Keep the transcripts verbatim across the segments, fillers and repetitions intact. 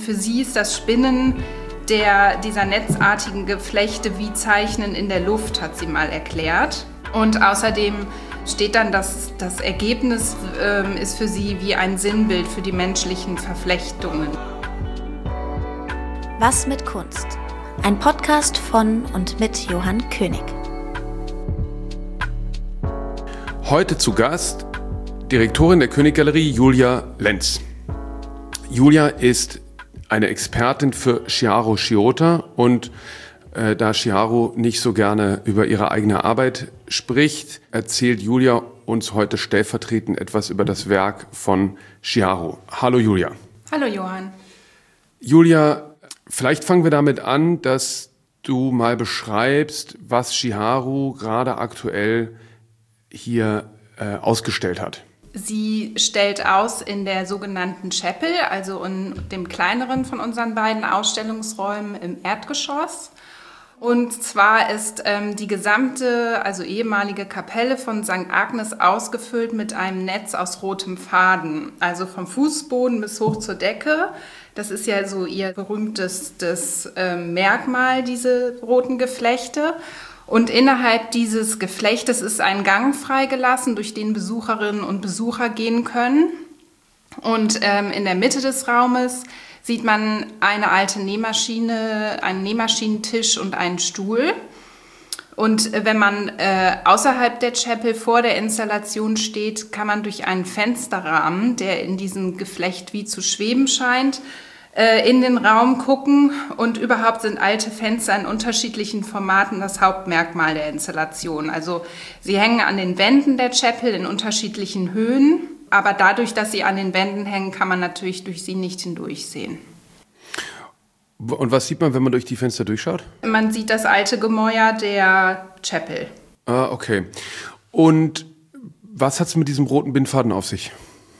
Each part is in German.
Für sie ist das Spinnen der, dieser netzartigen Geflechte wie Zeichnen in der Luft, hat sie mal erklärt. Und außerdem steht dann, dass das Ergebnis äh, ist für sie wie ein Sinnbild für die menschlichen Verflechtungen. Was mit Kunst? Ein Podcast von und mit Johann König. Heute zu Gast Direktorin der König-Galerie Julia Lenz. Julia ist eine Expertin für Chiaro Chiota und äh, da Chiaro nicht so gerne über ihre eigene Arbeit spricht, erzählt Julia uns heute stellvertretend etwas über das Werk von Chiaro. Hallo Julia. Hallo Johann. Julia, vielleicht fangen wir damit an, dass du mal beschreibst, was Chiaro gerade aktuell hier äh, ausgestellt hat. Sie stellt aus in der sogenannten Chapel, also in dem kleineren von unseren beiden Ausstellungsräumen im Erdgeschoss. Und zwar ist ähm, die gesamte, also ehemalige Kapelle von Sankt Agnes ausgefüllt mit einem Netz aus rotem Faden, also vom Fußboden bis hoch zur Decke. Das ist ja so ihr berühmtestes äh, Merkmal, diese roten Geflechte. Und innerhalb dieses Geflechtes ist ein Gang freigelassen, durch den Besucherinnen und Besucher gehen können. Und ähm, in der Mitte des Raumes sieht man eine alte Nähmaschine, einen Nähmaschinentisch und einen Stuhl. Und wenn man äh, außerhalb der Chapel vor der Installation steht, kann man durch einen Fensterrahmen, der in diesem Geflecht wie zu schweben scheint, in den Raum gucken, und überhaupt sind alte Fenster in unterschiedlichen Formaten das Hauptmerkmal der Installation. Also sie hängen an den Wänden der Chapel in unterschiedlichen Höhen, aber dadurch, dass sie an den Wänden hängen, kann man natürlich durch sie nicht hindurchsehen. Und was sieht man, wenn man durch die Fenster durchschaut? Man sieht das alte Gemäuer der Chapel. Ah, okay. Und was hat es mit diesem roten Bindfaden auf sich?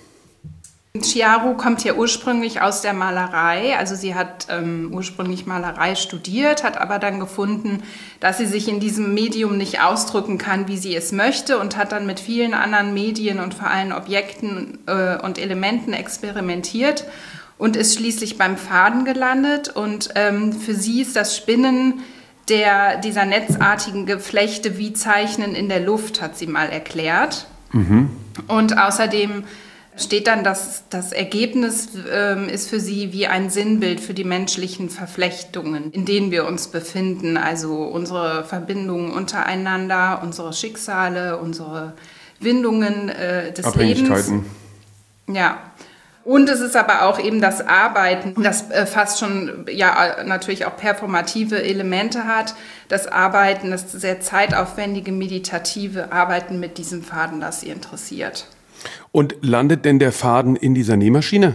Chiaro kommt ja ursprünglich aus der Malerei, also sie hat ähm, ursprünglich Malerei studiert, hat aber dann gefunden, dass sie sich in diesem Medium nicht ausdrücken kann, wie sie es möchte, und hat dann mit vielen anderen Medien und vor allem Objekten äh, und Elementen experimentiert und ist schließlich beim Faden gelandet. Und ähm, für sie ist das Spinnen der, dieser netzartigen Geflechte wie Zeichnen in der Luft, hat sie mal erklärt. Mhm. Und außerdem steht dann, dass das Ergebnis ähm, ist für sie wie ein Sinnbild für die menschlichen Verflechtungen, in denen wir uns befinden. Also unsere Verbindungen untereinander, unsere Schicksale, unsere Windungen äh, des Lebens. Ja. Und es ist aber auch eben das Arbeiten, das äh, fast schon ja natürlich auch performative Elemente hat. Das Arbeiten, das sehr zeitaufwendige, meditative Arbeiten mit diesem Faden, das sie interessiert. Und landet denn der Faden in dieser Nähmaschine?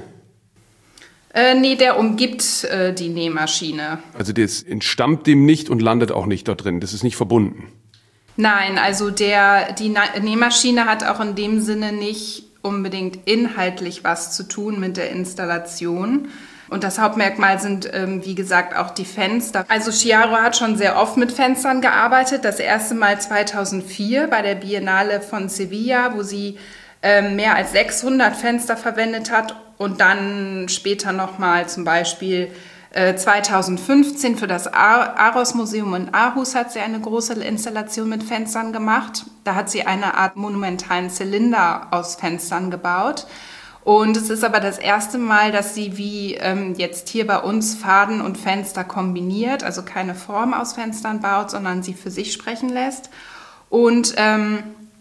Äh, nee, der umgibt äh, die Nähmaschine. Also das entstammt dem nicht und landet auch nicht dort drin. Das ist nicht verbunden. Nein, also der, die Na- Nähmaschine hat auch in dem Sinne nicht unbedingt inhaltlich was zu tun mit der Installation. Und das Hauptmerkmal sind, ähm, wie gesagt, auch die Fenster. Also Chiaro hat schon sehr oft mit Fenstern gearbeitet. Das erste Mal zweitausendvier bei der Biennale von Sevilla, wo sie mehr als sechshundert Fenster verwendet hat, und dann später nochmal zum Beispiel äh, zweitausendfünfzehn für das Aros-Museum in Aarhus hat sie eine große Installation mit Fenstern gemacht. Da hat sie eine Art monumentalen Zylinder aus Fenstern gebaut. Und es ist aber das erste Mal, dass sie wie ähm, jetzt hier bei uns Faden und Fenster kombiniert, also keine Form aus Fenstern baut, sondern sie für sich sprechen lässt. Und ähm,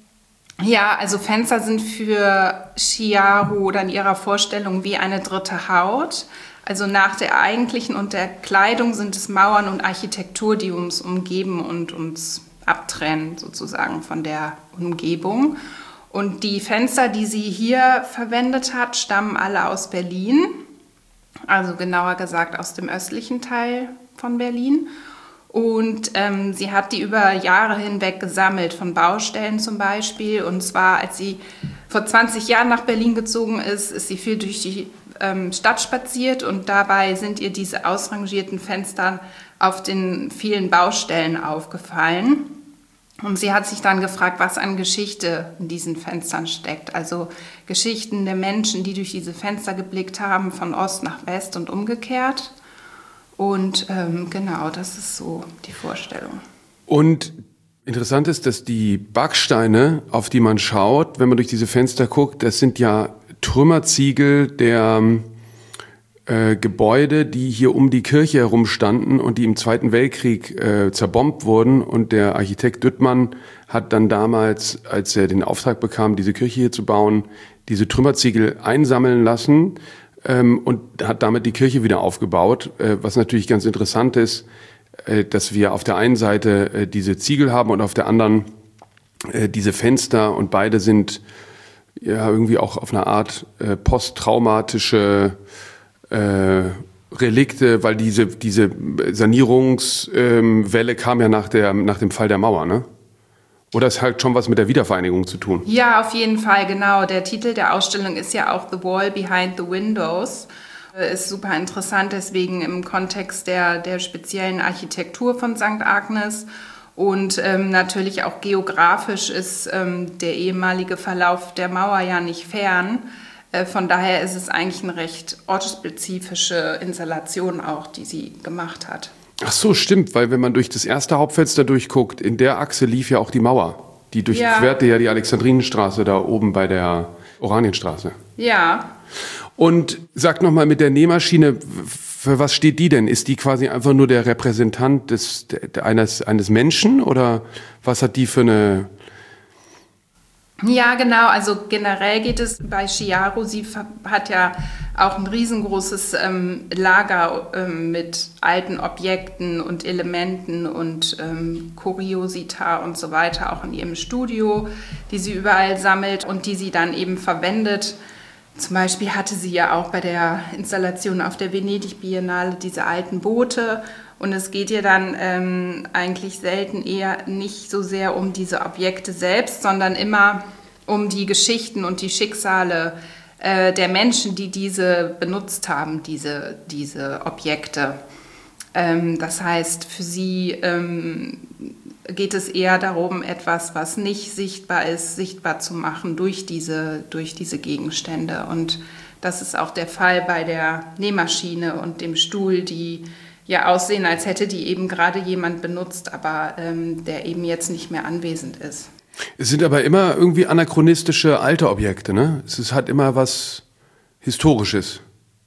Ja, also Fenster sind für Chiaro oder in ihrer Vorstellung wie eine dritte Haut. Also nach der eigentlichen und der Kleidung sind es Mauern und Architektur, die uns umgeben und uns abtrennen sozusagen von der Umgebung. Und die Fenster, die sie hier verwendet hat, stammen alle aus Berlin, also genauer gesagt aus dem östlichen Teil von Berlin. Und ähm, sie hat die über Jahre hinweg gesammelt, von Baustellen zum Beispiel. Und zwar, als sie vor zwanzig Jahren nach Berlin gezogen ist, ist sie viel durch die ähm, Stadt spaziert. Und dabei sind ihr diese ausrangierten Fenster auf den vielen Baustellen aufgefallen. Und sie hat sich dann gefragt, was an Geschichte in diesen Fenstern steckt. Also Geschichten der Menschen, die durch diese Fenster geblickt haben, von Ost nach West und umgekehrt. Und ähm, genau, das ist so die Vorstellung. Und interessant ist, dass die Backsteine, auf die man schaut, wenn man durch diese Fenster guckt, das sind ja Trümmerziegel der äh, Gebäude, die hier um die Kirche herum standen und die im Zweiten Weltkrieg äh, zerbombt wurden. Und der Architekt Düttmann hat dann damals, als er den Auftrag bekam, diese Kirche hier zu bauen, diese Trümmerziegel einsammeln lassen ähm, und hat damit die Kirche wieder aufgebaut. Äh, was natürlich ganz interessant ist, äh, dass wir auf der einen Seite äh, diese Ziegel haben und auf der anderen äh, diese Fenster. Und beide sind ja irgendwie auch auf eine Art äh, posttraumatische Äh, Relikte, weil diese, diese Sanierungswelle ähm, kam ja nach, der, nach dem Fall der Mauer, ne? Oder es hat schon was mit der Wiedervereinigung zu tun? Ja, auf jeden Fall, genau. Der Titel der Ausstellung ist ja auch The Wall Behind the Windows. Ist super interessant, deswegen im Kontext der, der speziellen Architektur von Sankt Agnes. Und ähm, natürlich auch geografisch ist ähm, der ehemalige Verlauf der Mauer ja nicht fern. Von daher ist es eigentlich eine recht ortsspezifische Installation auch, die sie gemacht hat. Ach so, stimmt, weil wenn man durch das erste Hauptfenster durchguckt, in der Achse lief ja auch die Mauer. Die durchquerte ja, ja die Alexandrinenstraße da oben bei der Oranienstraße. Ja. Und sag nochmal mit der Nähmaschine, für was steht die denn? Ist die quasi einfach nur der Repräsentant des, eines, eines Menschen oder was hat die für eine... Ja, genau. Also generell geht es bei Chiaro. Sie hat ja auch ein riesengroßes ähm, Lager ähm, mit alten Objekten und Elementen und ähm, Kuriosita und so weiter, auch in ihrem Studio, die sie überall sammelt und die sie dann eben verwendet. Zum Beispiel hatte sie ja auch bei der Installation auf der Venedig-Biennale diese alten Boote. Und es geht ihr dann ähm, eigentlich selten eher nicht so sehr um diese Objekte selbst, sondern immer um die Geschichten und die Schicksale äh, der Menschen, die diese benutzt haben, diese, diese Objekte. Ähm, das heißt, für sie ähm, geht es eher darum, etwas, was nicht sichtbar ist, sichtbar zu machen durch diese, durch diese Gegenstände. Und das ist auch der Fall bei der Nähmaschine und dem Stuhl, die ja aussehen, als hätte die eben gerade jemand benutzt, aber ähm, der eben jetzt nicht mehr anwesend ist. Es sind aber immer irgendwie anachronistische alte Objekte, ne? Es ist, hat immer was Historisches.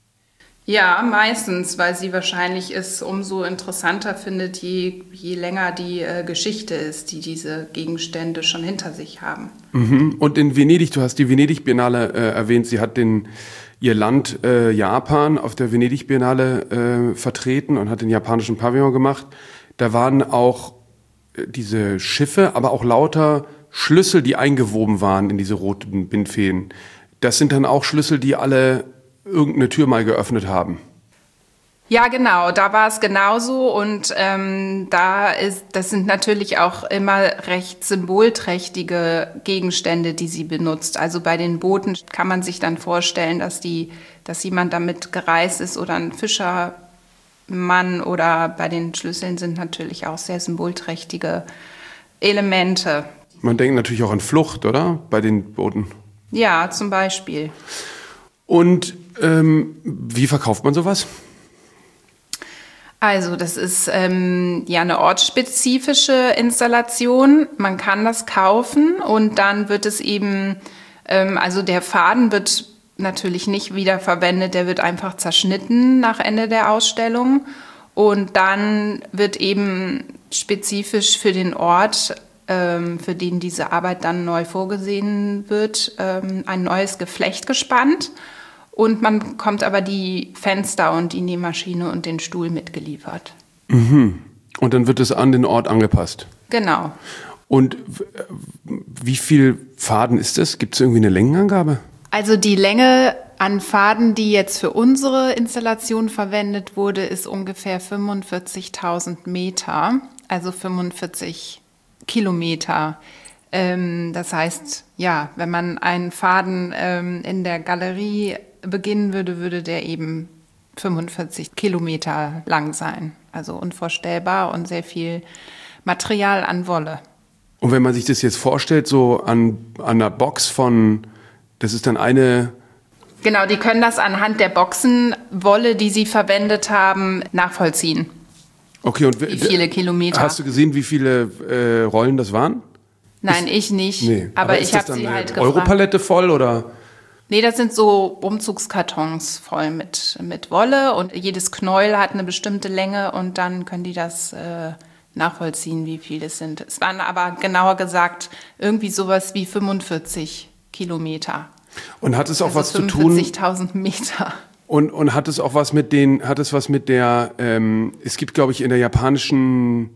Ja, meistens, weil sie wahrscheinlich es umso interessanter findet, je, je länger die äh, Geschichte ist, die diese Gegenstände schon hinter sich haben. Mhm. Und in Venedig, du hast die Venedig-Biennale äh, erwähnt, sie hat den ihr Land äh, Japan auf der Venedig-Biennale äh, vertreten und hat den japanischen Pavillon gemacht. Da waren auch äh, diese Schiffe, aber auch lauter Schlüssel, die eingewoben waren in diese roten Bindfäden. Das sind dann auch Schlüssel, die alle irgendeine Tür mal geöffnet haben. Ja, genau, da war es genauso und ähm, da ist, das sind natürlich auch immer recht symbolträchtige Gegenstände, die sie benutzt. Also bei den Booten kann man sich dann vorstellen, dass die, dass jemand damit gereist ist oder ein Fischermann, oder bei den Schlüsseln sind natürlich auch sehr symbolträchtige Elemente. Man denkt natürlich auch an Flucht, oder? Bei den Booten. Ja, zum Beispiel. Und ähm, wie verkauft man sowas? Also das ist ähm, ja eine ortsspezifische Installation. Man kann das kaufen und dann wird es eben, ähm, also der Faden wird natürlich nicht wiederverwendet, der wird einfach zerschnitten nach Ende der Ausstellung. Und dann wird eben spezifisch für den Ort, ähm, für den diese Arbeit dann neu vorgesehen wird, ähm, ein neues Geflecht gespannt. Und man bekommt aber die Fenster und die Nähmaschine und den Stuhl mitgeliefert. Mhm. Und dann wird es an den Ort angepasst? Genau. Und wie viel Faden ist das? Gibt es irgendwie eine Längenangabe? Also die Länge an Faden, die jetzt für unsere Installation verwendet wurde, ist ungefähr fünfundvierzigtausend Meter, also fünfundvierzig Kilometer. Ähm, das heißt, ja, wenn man einen Faden ähm, in der Galerie beginnen würde, würde der eben fünfundvierzig Kilometer lang sein. Also unvorstellbar und sehr viel Material an Wolle. Und wenn man sich das jetzt vorstellt, so an, an einer Box von, das ist dann eine... Genau, die können das anhand der Boxenwolle, die sie verwendet haben, nachvollziehen. Okay, und wie viele Kilometer. Hast du gesehen, wie viele äh, Rollen das waren? Nein, ich nicht. Nee. Aber, aber ich habe sie halt gefragt. Europalette voll oder? Nee, das sind so Umzugskartons voll mit, mit Wolle und jedes Knäuel hat eine bestimmte Länge und dann können die das äh, nachvollziehen, wie viel es sind. Es waren aber genauer gesagt irgendwie sowas wie fünfundvierzig Kilometer. Und hat es auch also was zu tun? fünfundvierzigtausend Meter. Und, und hat es auch was mit den, hat es was mit der, ähm, es gibt, glaube ich, in der japanischen,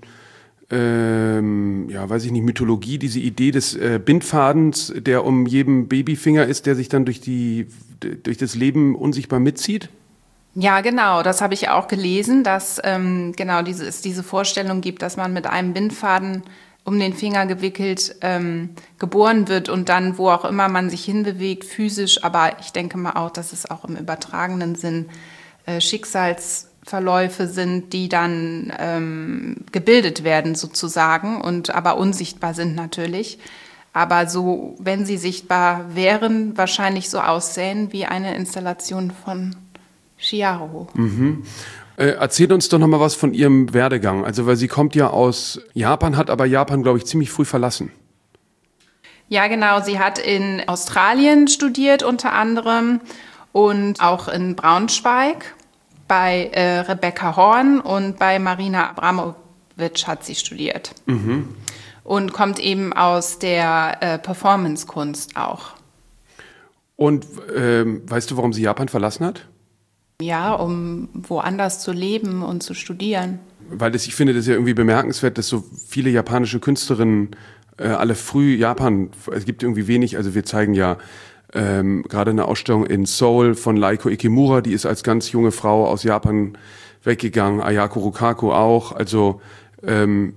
ähm, ja, weiß ich nicht, Mythologie, diese Idee des äh, Bindfadens, der um jedem Babyfinger ist, der sich dann durch die, durch das Leben unsichtbar mitzieht? Ja, genau, das habe ich auch gelesen, dass ähm, genau diese, es diese Vorstellung gibt, dass man mit einem Bindfaden um den Finger gewickelt ähm, geboren wird und dann, wo auch immer man sich hinbewegt, physisch, aber ich denke mal auch, dass es auch im übertragenen Sinn äh, Schicksalsverläufe sind, die dann ähm, gebildet werden sozusagen und aber unsichtbar sind natürlich. Aber so, wenn sie sichtbar wären, wahrscheinlich so aussehen wie eine Installation von Chiaro. Mhm. Äh, erzählt uns doch noch mal was von ihrem Werdegang. Also, weil sie kommt ja aus Japan, hat aber Japan, glaube ich, ziemlich früh verlassen. Ja, genau. Sie hat in Australien studiert unter anderem und auch in Braunschweig bei äh, Rebecca Horn und bei Marina Abramovic hat sie studiert. Mhm. Und kommt eben aus der äh, Performance-Kunst auch. Und ähm, weißt du, warum sie Japan verlassen hat? Ja, um woanders zu leben und zu studieren. Weil das, ich finde das ja irgendwie bemerkenswert, dass so viele japanische Künstlerinnen äh, alle früh Japan, es gibt irgendwie wenig, also wir zeigen ja ähm, gerade eine Ausstellung in Seoul von Leiko Ikemura, die ist als ganz junge Frau aus Japan weggegangen, Ayako Rukaku auch, also ähm,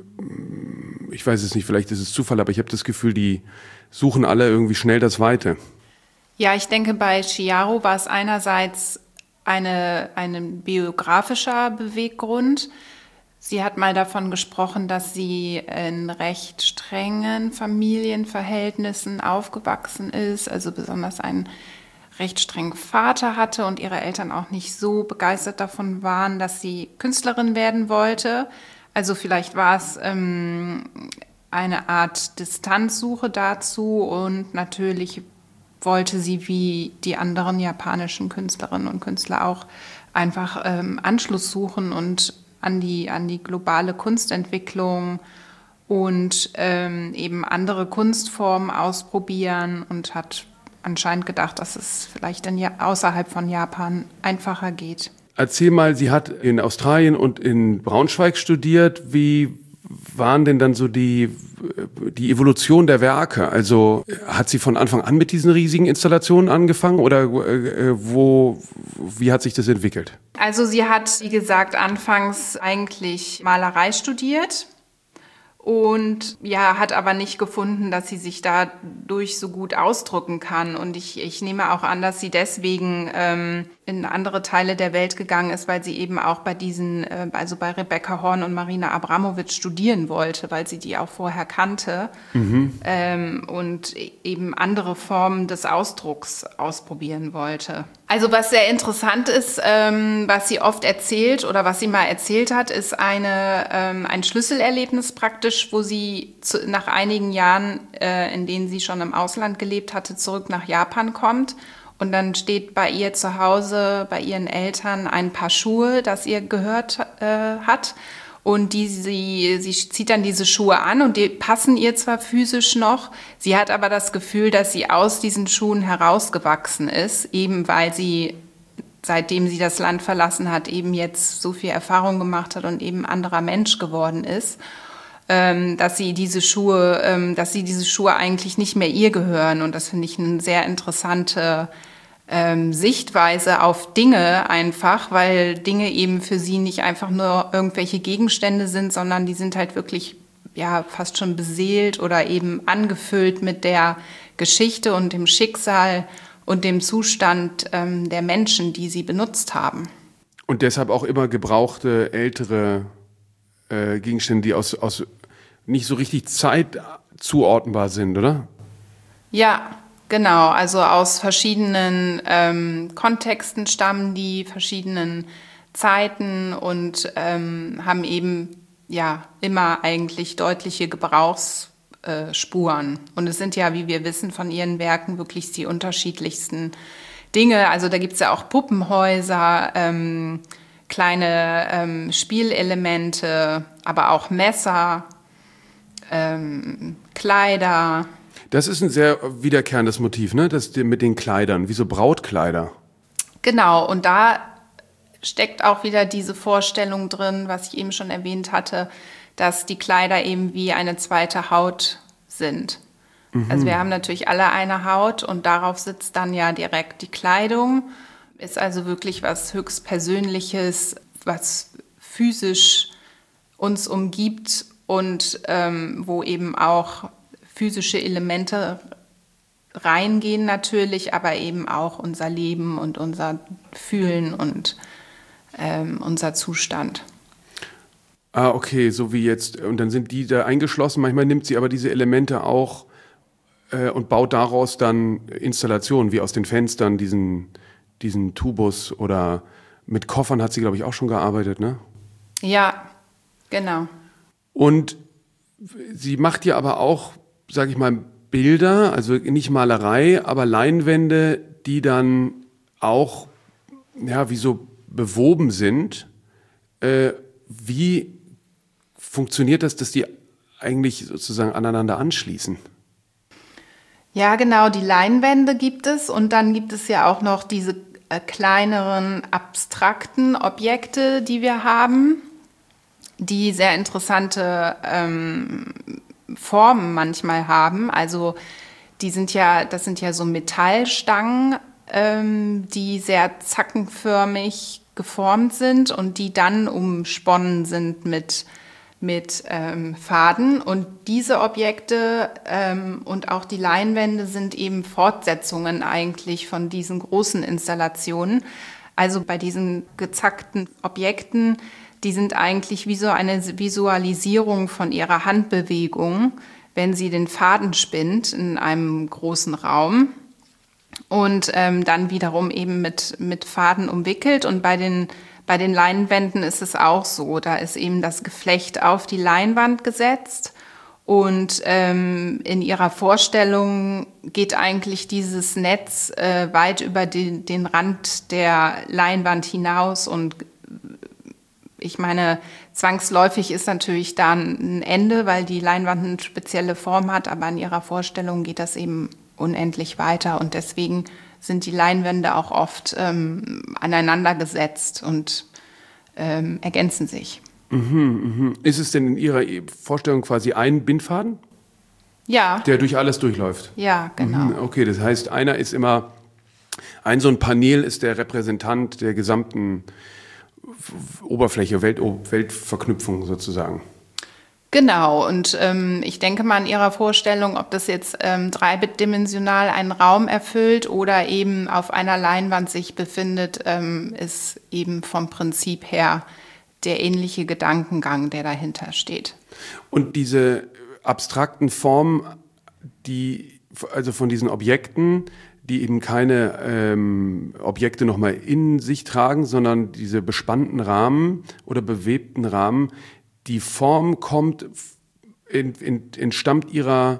ich weiß es nicht, vielleicht ist es Zufall, aber ich habe das Gefühl, die suchen alle irgendwie schnell das Weite. Ja, ich denke, bei Chiaro war es einerseits eine, ein biografischer Beweggrund. Sie hat mal davon gesprochen, dass sie in recht strengen Familienverhältnissen aufgewachsen ist, also besonders einen recht strengen Vater hatte und ihre Eltern auch nicht so begeistert davon waren, dass sie Künstlerin werden wollte. Also vielleicht war es ähm, eine Art Distanzsuche dazu und natürlich wollte sie wie die anderen japanischen Künstlerinnen und Künstler auch einfach ähm, Anschluss suchen und an die, an die globale Kunstentwicklung und ähm, eben andere Kunstformen ausprobieren und hat anscheinend gedacht, dass es vielleicht in, außerhalb von Japan einfacher geht. Erzähl mal, sie hat in Australien und in Braunschweig studiert. Wie waren denn dann so die, die Evolution der Werke? Also hat sie von Anfang an mit diesen riesigen Installationen angefangen oder äh, wo, wie hat sich das entwickelt? Also sie hat, wie gesagt, anfangs eigentlich Malerei studiert und ja, hat aber nicht gefunden, dass sie sich dadurch so gut ausdrücken kann. Und ich, ich nehme auch an, dass sie deswegen ähm, in andere Teile der Welt gegangen ist, weil sie eben auch bei diesen, äh, also bei Rebecca Horn und Marina Abramovic studieren wollte, weil sie die auch vorher kannte mhm. ähm, und eben andere Formen des Ausdrucks ausprobieren wollte. Also was sehr interessant ist, ähm, was sie oft erzählt oder was sie mal erzählt hat, ist eine, ähm, ein Schlüsselerlebnis praktisch, wo sie zu, nach einigen Jahren, äh, in denen sie schon im Ausland gelebt hatte, zurück nach Japan kommt. Und dann steht bei ihr zu Hause, bei ihren Eltern, ein Paar Schuhe, das ihr gehört äh, hat. Und die, sie, sie zieht dann diese Schuhe an und die passen ihr zwar physisch noch, sie hat aber das Gefühl, dass sie aus diesen Schuhen herausgewachsen ist, eben weil sie, seitdem sie das Land verlassen hat, eben jetzt so viel Erfahrung gemacht hat und eben ein anderer Mensch geworden ist, ähm, dass sie diese Schuhe, ähm, dass sie diese Schuhe eigentlich nicht mehr ihr gehören. Und das finde ich eine sehr interessante Ähm, Sichtweise auf Dinge einfach, weil Dinge eben für sie nicht einfach nur irgendwelche Gegenstände sind, sondern die sind halt wirklich ja fast schon beseelt oder eben angefüllt mit der Geschichte und dem Schicksal und dem Zustand ähm, der Menschen, die sie benutzt haben. Und deshalb auch immer gebrauchte ältere äh, Gegenstände, die aus, aus nicht so richtig zeitzuordnbar sind, oder? Ja, genau. Also aus verschiedenen ähm, Kontexten stammen die, verschiedenen Zeiten und ähm, haben eben ja immer eigentlich deutliche Gebrauchsspuren. Und es sind ja, wie wir wissen von ihren Werken, wirklich die unterschiedlichsten Dinge. Also da gibt es ja auch Puppenhäuser, ähm, kleine ähm, Spielelemente, aber auch Messer, ähm, Kleider. Das ist ein sehr wiederkehrendes Motiv, ne? Das mit den Kleidern, wie so Brautkleider. Genau, und da steckt auch wieder diese Vorstellung drin, was ich eben schon erwähnt hatte, dass die Kleider eben wie eine zweite Haut sind. Mhm. Also wir haben natürlich alle eine Haut und darauf sitzt dann ja direkt die Kleidung. Ist also wirklich was höchst Persönliches, was physisch uns umgibt und ähm, wo eben auch physische Elemente reingehen natürlich, aber eben auch unser Leben und unser Fühlen und ähm, unser Zustand. Ah, okay, so wie jetzt. Und dann sind die da eingeschlossen. Manchmal nimmt sie aber diese Elemente auch äh, und baut daraus dann Installationen, wie aus den Fenstern, diesen, diesen Tubus oder mit Koffern hat sie, glaube ich, auch schon gearbeitet, ne? Ja, genau. Und sie macht ja aber auch, sage ich mal, Bilder, also nicht Malerei, aber Leinwände, die dann auch, ja, wie so bewoben sind. Äh, wie funktioniert das, dass die eigentlich sozusagen aneinander anschließen? Ja, genau, die Leinwände gibt es und dann gibt es ja auch noch diese äh, kleineren abstrakten Objekte, die wir haben, die sehr interessante ähm, Formen manchmal haben. Also die sind ja, das sind ja so Metallstangen, ähm, die sehr zackenförmig geformt sind und die dann umsponnen sind mit mit ähm, Faden. Und diese Objekte ähm, und auch die Leinwände sind eben Fortsetzungen eigentlich von diesen großen Installationen. Also bei diesen gezackten Objekten, die sind eigentlich wie so eine Visualisierung von ihrer Handbewegung, wenn sie den Faden spinnt in einem großen Raum und ähm, dann wiederum eben mit, mit Faden umwickelt. Und bei den Bei den Leinwänden ist es auch so, da ist eben das Geflecht auf die Leinwand gesetzt und ähm, in ihrer Vorstellung geht eigentlich dieses Netz äh, weit über die, den Rand der Leinwand hinaus und ich meine, zwangsläufig ist natürlich da ein Ende, weil die Leinwand eine spezielle Form hat, aber in ihrer Vorstellung geht das eben unendlich weiter und deswegen sind die Leinwände auch oft ähm, aneinander gesetzt und ähm, ergänzen sich. Mhm, mh. Ist es denn in Ihrer Vorstellung quasi ein Bindfaden? Ja. Der durch alles durchläuft? Ja, genau. Mhm, okay, das heißt, einer ist immer, ein so ein Panel ist der Repräsentant der gesamten Oberfläche, Welt, Weltverknüpfung sozusagen. Genau, und ähm, ich denke mal in Ihrer Vorstellung, ob das jetzt ähm, dreidimensional einen Raum erfüllt oder eben auf einer Leinwand sich befindet, ähm, ist eben vom Prinzip her der ähnliche Gedankengang, der dahinter steht. Und diese abstrakten Formen, die, also von diesen Objekten, die eben keine ähm, Objekte nochmal in sich tragen, sondern diese bespannten Rahmen oder bewebten Rahmen, die Form kommt, in, in, entstammt ihrer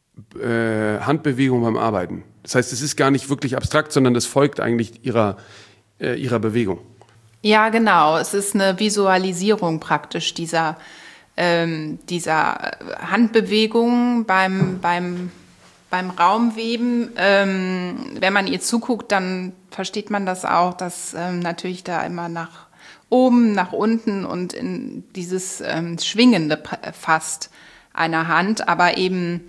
äh, Handbewegung beim Arbeiten. Das heißt, es ist gar nicht wirklich abstrakt, sondern es folgt eigentlich ihrer, äh, ihrer Bewegung. Ja, genau. Es ist eine Visualisierung praktisch dieser, ähm, dieser Handbewegung beim, beim, beim Raumweben. Ähm, wenn man ihr zuguckt, dann versteht man das auch, dass ähm, natürlich da immer nach oben, nach unten und in dieses ähm, Schwingende fast einer Hand, aber eben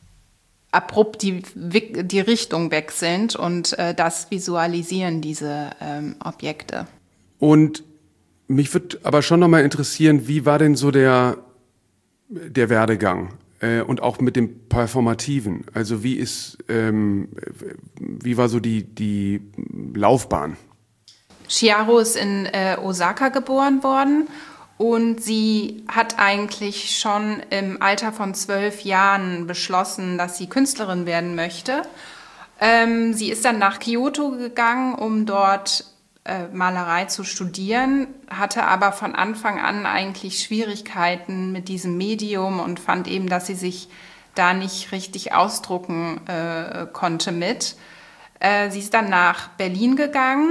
abrupt die, die Richtung wechselnd und äh, das visualisieren diese ähm, Objekte. Und mich würde aber schon nochmal interessieren, wie war denn so der, der Werdegang äh, und auch mit dem Performativen? Also wie ist, ähm, wie war so die, die Laufbahn? Chiaro ist in äh, Osaka geboren worden Und sie hat eigentlich schon im Alter von zwölf Jahren beschlossen, dass sie Künstlerin werden möchte. Ähm, sie ist dann nach Kyoto gegangen, um dort äh, Malerei zu studieren, hatte aber von Anfang an eigentlich Schwierigkeiten mit diesem Medium und fand eben, dass sie sich da nicht richtig ausdrucken äh, konnte mit. Äh, sie ist dann nach Berlin gegangen,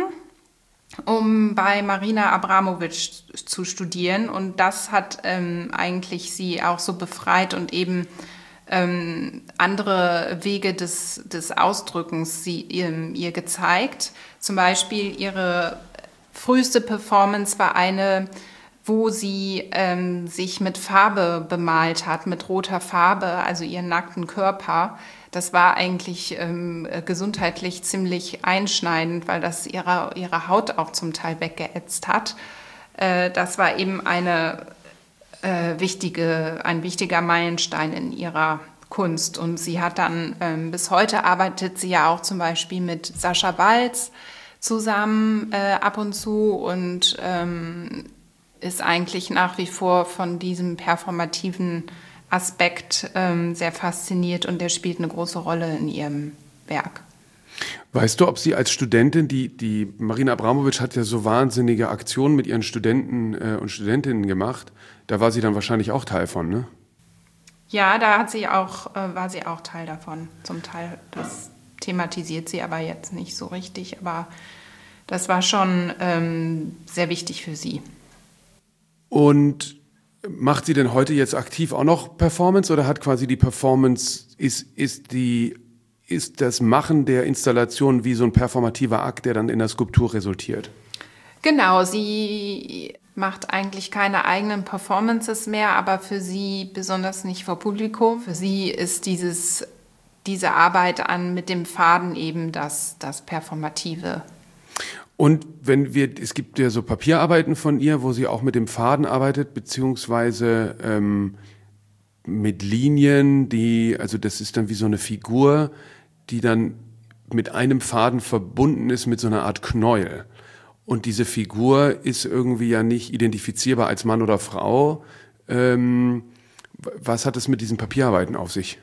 um bei Marina Abramović zu studieren. Und das hat ähm, eigentlich sie auch so befreit und eben ähm, andere Wege des, des Ausdrückens sie, ihr, ihr gezeigt. Zum Beispiel ihre früheste Performance war eine, wo sie ähm, sich mit Farbe bemalt hat, mit roter Farbe, also ihren nackten Körper. Das war eigentlich ähm, gesundheitlich ziemlich einschneidend, weil das ihre, ihre Haut auch zum Teil weggeätzt hat. Äh, das war eben eine, äh, wichtige, ein wichtiger Meilenstein in ihrer Kunst. Und sie hat dann, ähm, bis heute arbeitet sie ja auch zum Beispiel mit Sascha Waltz zusammen äh, ab und zu und ähm, ist eigentlich nach wie vor von diesem performativen Aspekt ähm, sehr fasziniert und der spielt eine große Rolle in ihrem Werk. Weißt du, ob sie als Studentin, die, die Marina Abramović hat ja so wahnsinnige Aktionen mit ihren Studenten äh, und Studentinnen gemacht, da war sie dann wahrscheinlich auch Teil von, ne? Ja, da hat sie auch, äh, war sie auch Teil davon. Zum Teil, das thematisiert sie aber jetzt nicht so richtig, aber das war schon ähm, sehr wichtig für sie. Und macht sie denn heute jetzt aktiv auch noch Performance oder hat quasi die Performance, ist, ist, die, ist das Machen der Installation wie so ein performativer Akt, der dann in der Skulptur resultiert? Genau, sie macht eigentlich keine eigenen Performances mehr, aber für sie besonders nicht vor Publikum. Für sie ist dieses, diese Arbeit an mit dem Faden eben das, das Performative. Und wenn wir, es gibt ja so Papierarbeiten von ihr, wo sie auch mit dem Faden arbeitet, beziehungsweise ähm, mit Linien, die, also das ist dann wie so eine Figur, die dann mit einem Faden verbunden ist mit so einer Art Knäuel. Und diese Figur ist irgendwie ja nicht identifizierbar als Mann oder Frau. Ähm, was hat es mit diesen Papierarbeiten auf sich?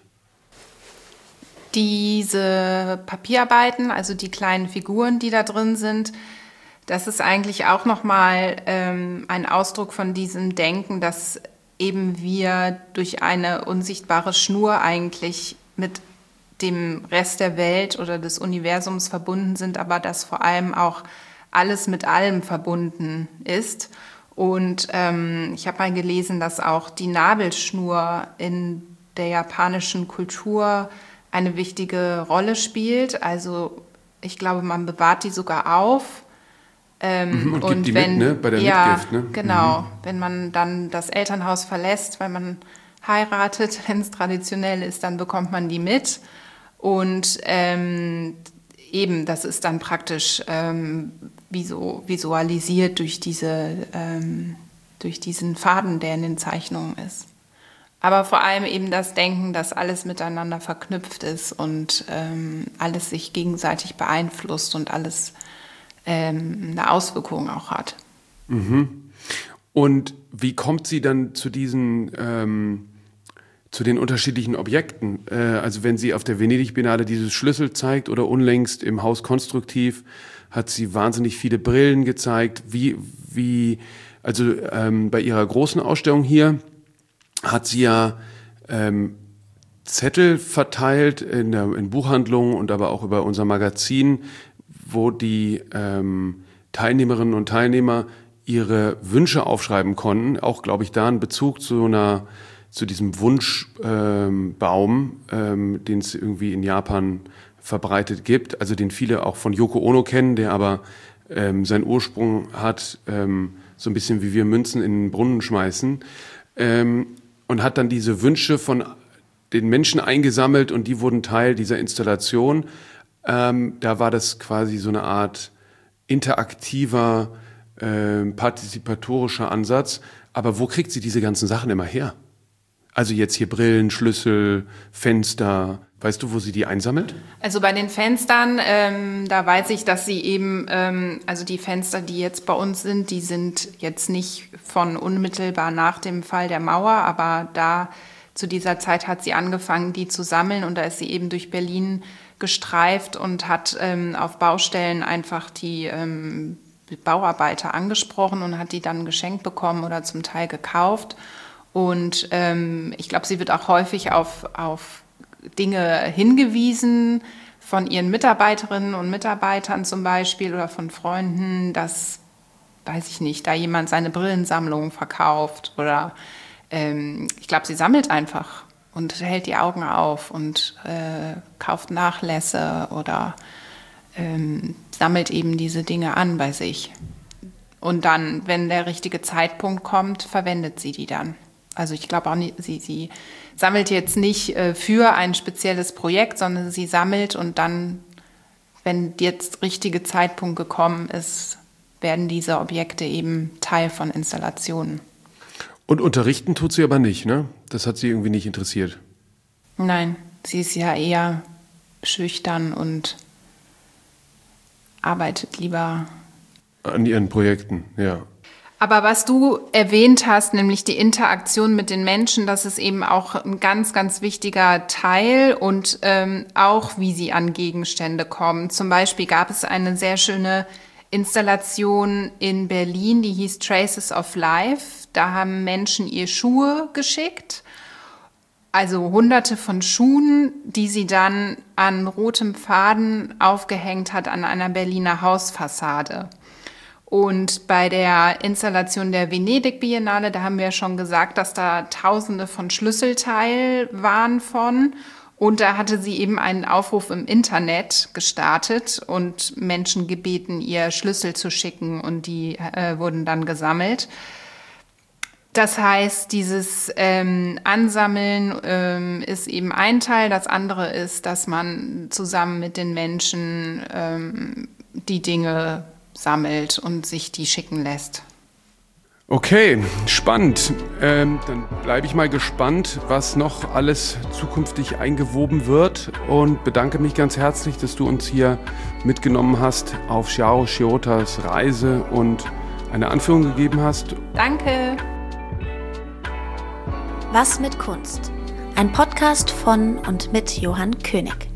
Diese Papierarbeiten, also die kleinen Figuren, die da drin sind, das ist eigentlich auch nochmal ähm, ein Ausdruck von diesem Denken, dass eben wir durch eine unsichtbare Schnur eigentlich mit dem Rest der Welt oder des Universums verbunden sind, aber dass vor allem auch alles mit allem verbunden ist. Und ähm, ich habe mal gelesen, dass auch die Nabelschnur in der japanischen Kultur eine wichtige Rolle spielt. Also ich glaube, man bewahrt die sogar auf. Ähm, und, und gibt die wenn, mit, ne? Bei der ja, Mitgift, ne? Genau. Mhm. Wenn man dann das Elternhaus verlässt, weil man heiratet, wenn es traditionell ist, dann bekommt man die mit. Und ähm, eben, das ist dann praktisch ähm, visu- visualisiert durch, diese, ähm, durch diesen Faden, der in den Zeichnungen ist. Aber vor allem eben das Denken, dass alles miteinander verknüpft ist und ähm, alles sich gegenseitig beeinflusst und alles ähm, eine Auswirkung auch hat. Mhm. Und wie kommt sie dann zu diesen, ähm, zu den unterschiedlichen Objekten? Äh, also wenn sie auf der Venedig-Biennale dieses Schlüssel zeigt oder unlängst im Haus Konstruktiv, hat sie wahnsinnig viele Brillen gezeigt. Wie, wie, also ähm, bei ihrer großen Ausstellung hier hat sie ja ähm, Zettel verteilt in, der, in Buchhandlungen und aber auch über unser Magazin, wo die ähm, Teilnehmerinnen und Teilnehmer ihre Wünsche aufschreiben konnten. Auch, glaube ich, da ein Bezug zu einer, zu diesem Wunschbaum, ähm, ähm, den es irgendwie in Japan verbreitet gibt, also den viele auch von Yoko Ono kennen, der aber ähm, seinen Ursprung hat, ähm, so ein bisschen wie wir Münzen in den Brunnen schmeißen. Ähm, und hat dann diese Wünsche von den Menschen eingesammelt und die wurden Teil dieser Installation. Ähm, da war das quasi so eine Art interaktiver, äh, partizipatorischer Ansatz. Aber wo kriegt sie diese ganzen Sachen immer her? Also jetzt hier Brillen, Schlüssel, Fenster. Weißt du, wo sie die einsammelt? Also bei den Fenstern, ähm, da weiß ich, dass sie eben, ähm, also die Fenster, die jetzt bei uns sind, die sind jetzt nicht von unmittelbar nach dem Fall der Mauer, aber da zu dieser Zeit hat sie angefangen, die zu sammeln und da ist sie eben durch Berlin gestreift und hat ähm, auf Baustellen einfach die ähm, Bauarbeiter angesprochen und hat die dann geschenkt bekommen oder zum Teil gekauft. Und ähm, ich glaube, sie wird auch häufig auf, auf Dinge hingewiesen von ihren Mitarbeiterinnen und Mitarbeitern zum Beispiel oder von Freunden, dass, weiß ich nicht, da jemand seine Brillensammlung verkauft oder ähm, ich glaube, sie sammelt einfach und hält die Augen auf und äh, kauft Nachlässe oder ähm, sammelt eben diese Dinge an bei sich. Und dann, wenn der richtige Zeitpunkt kommt, verwendet sie die dann. Also ich glaube auch nicht, sie, sie sammelt jetzt nicht äh, für ein spezielles Projekt, sondern sie sammelt und dann, wenn jetzt richtige Zeitpunkt gekommen ist, werden diese Objekte eben Teil von Installationen. Und unterrichten tut sie aber nicht, ne? Das hat sie irgendwie nicht interessiert. Nein, sie ist ja eher schüchtern und arbeitet lieber an ihren Projekten, ja. Aber was du erwähnt hast, nämlich die Interaktion mit den Menschen, das ist eben auch ein ganz, ganz wichtiger Teil und ähm, auch, wie sie an Gegenstände kommen. Zum Beispiel gab es eine sehr schöne Installation in Berlin, die hieß Traces of Life. Da haben Menschen ihr Schuhe geschickt, also hunderte von Schuhen, die sie dann an rotem Faden aufgehängt hat an einer Berliner Hausfassade. Und bei der Installation der Venedig-Biennale, da haben wir ja schon gesagt, dass da Tausende von Schlüsselteil waren von. Und da hatte sie eben einen Aufruf im Internet gestartet und Menschen gebeten, ihr Schlüssel zu schicken und die äh, wurden dann gesammelt. Das heißt, dieses ähm, Ansammeln ähm, ist eben ein Teil. Das andere ist, dass man zusammen mit den Menschen ähm, die Dinge sammelt und sich die schicken lässt. Okay, spannend. Ähm, dann bleibe ich mal gespannt, was noch alles zukünftig eingewoben wird und bedanke mich ganz herzlich, dass du uns hier mitgenommen hast auf Chiaro Chiotas Reise und eine Anführung gegeben hast. Danke. Was mit Kunst? Ein Podcast von und mit Johann König.